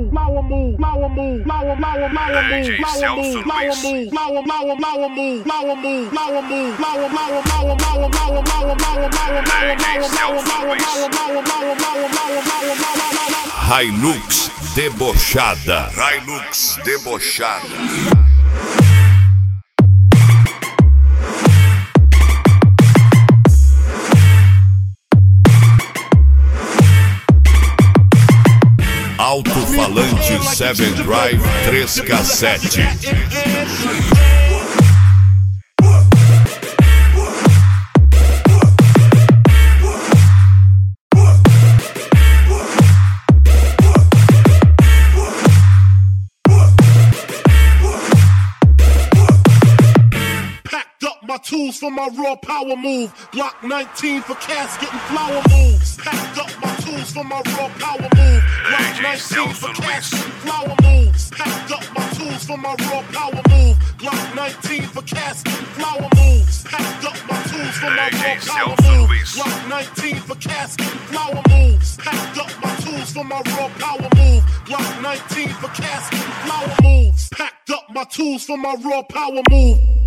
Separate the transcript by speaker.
Speaker 1: Hilux debochada. Hilux debochada. Alto-falante 7 Drive 3 cassete.
Speaker 2: Tools for my raw power move. Glock 19 for casket and flower moves. Packed up my tools for my raw power move. Glock 19 for casket and flower moves. Packed up my tools for my raw power move. Glock 19 for casket and flower moves. Packed up my tools for my raw power move. Glock 19 for casket and flower moves. Packed up my tools for my raw power move. Glock 19 for casket and flower moves. Packed up my tools for my raw power move.